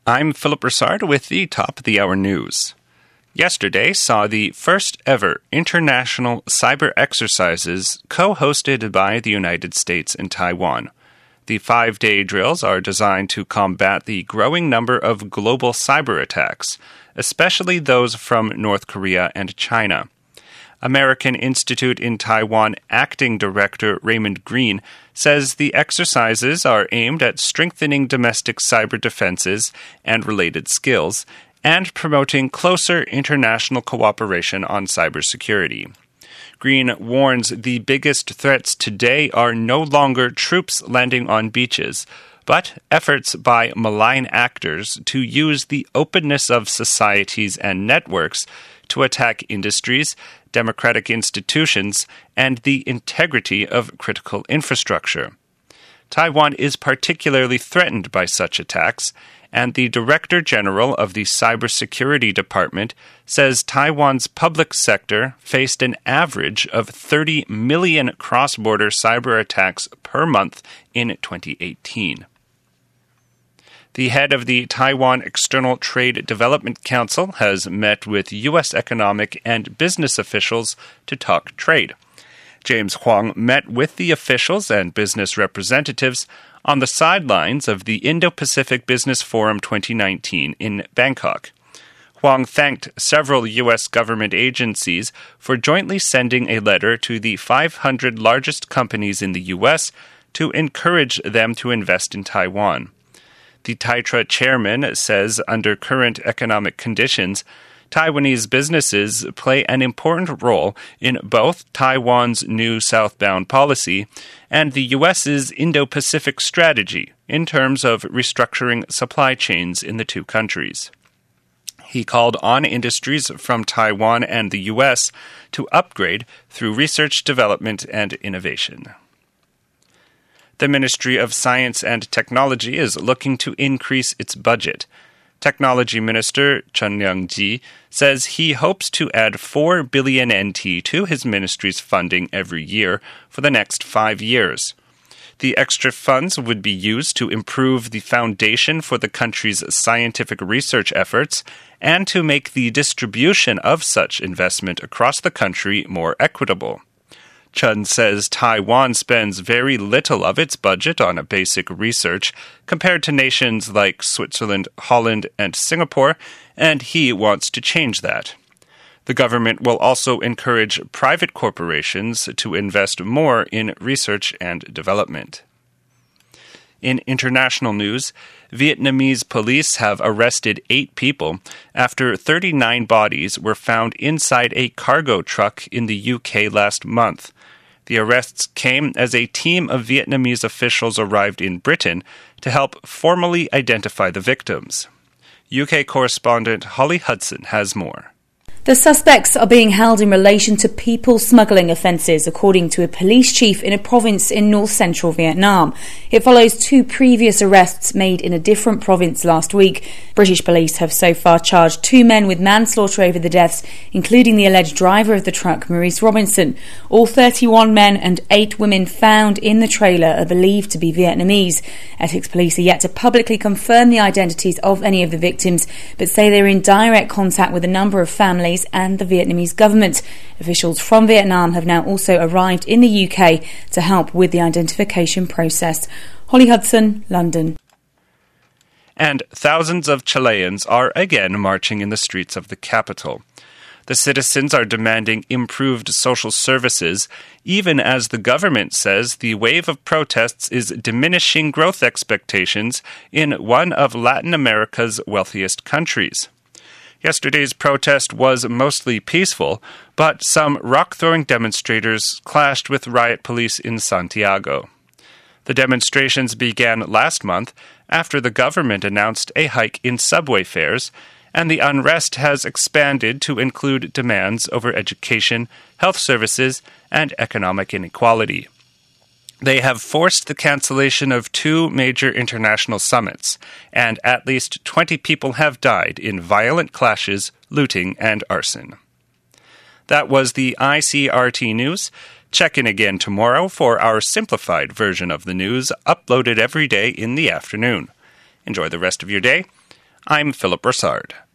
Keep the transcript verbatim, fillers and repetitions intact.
I'm Philip Broussard with the top of the hour news. Yesterday saw the first ever international cyber exercises co-hosted by the United States and Taiwan. The five-day drills are designed to combat the growing number of global cyber attacks, especially those from North Korea and China. American Institute in Taiwan Acting Director Raymond Green says the exercises are aimed at strengthening domestic cyber defenses and related skills and promoting closer international cooperation on cybersecurity. Green warns the biggest threats today are no longer troops landing on beaches, but efforts by malign actors to use the openness of societies and networks to attack industries, democratic institutions, and the integrity of critical infrastructure. Taiwan is particularly threatened by such attacks, and the Director General of the Cybersecurity Department says Taiwan's public sector faced an average of thirty million cross-border cyber attacks per month in twenty eighteen. The head of the Taiwan External Trade Development Council has met with U S economic and business officials to talk trade. James Huang met with the officials and business representatives on the sidelines of the Indo-Pacific Business Forum twenty nineteen in Bangkok. Huang thanked several U S government agencies for jointly sending a letter to the five hundred largest companies in the U S to encourage them to invest in Taiwan. The TAITRA chairman says under current economic conditions, Taiwanese businesses play an important role in both Taiwan's new southbound policy and the U S's Indo-Pacific strategy in terms of restructuring supply chains in the two countries. He called on industries from Taiwan and the U S to upgrade through research, development, and innovation. The Ministry of Science and Technology is looking to increase its budget. Technology Minister Chen Liang-ji says he hopes to add four billion N T to his ministry's funding every year for the next five years. The extra funds would be used to improve the foundation for the country's scientific research efforts and to make the distribution of such investment across the country more equitable. Chen says Taiwan spends very little of its budget on basic research compared to nations like Switzerland, Holland, and Singapore, and he wants to change that. The government will also encourage private corporations to invest more in research and development. In international news, Vietnamese police have arrested eight people after thirty-nine bodies were found inside a cargo truck in the U K last month. The arrests came as a team of Vietnamese officials arrived in Britain to help formally identify the victims. U K correspondent Holly Hudson has more. The suspects are being held in relation to people smuggling offences, according to a police chief in a province in north-central Vietnam. It follows two previous arrests made in a different province last week. British police have so far charged two men with manslaughter over the deaths, including the alleged driver of the truck, Maurice Robinson. All thirty-one men and eight women found in the trailer are believed to be Vietnamese. Essex police are yet to publicly confirm the identities of any of the victims, but say they're in direct contact with a number of families and the Vietnamese government. Officials from Vietnam have now also arrived in the U K to help with the identification process. Holly Hudson, London. And thousands of Chileans are again marching in the streets of the capital. The citizens are demanding improved social services, even as the government says the wave of protests is diminishing growth expectations in one of Latin America's wealthiest countries. Yesterday's protest was mostly peaceful, but some rock-throwing demonstrators clashed with riot police in Santiago. The demonstrations began last month after the government announced a hike in subway fares, and the unrest has expanded to include demands over education, health services, and economic inequality. They have forced the cancellation of two major international summits, and at least twenty people have died in violent clashes, looting, and arson. That was the I C R T News. Check in again tomorrow for our simplified version of the news, uploaded every day in the afternoon. Enjoy the rest of your day. I'm Philip Broussard.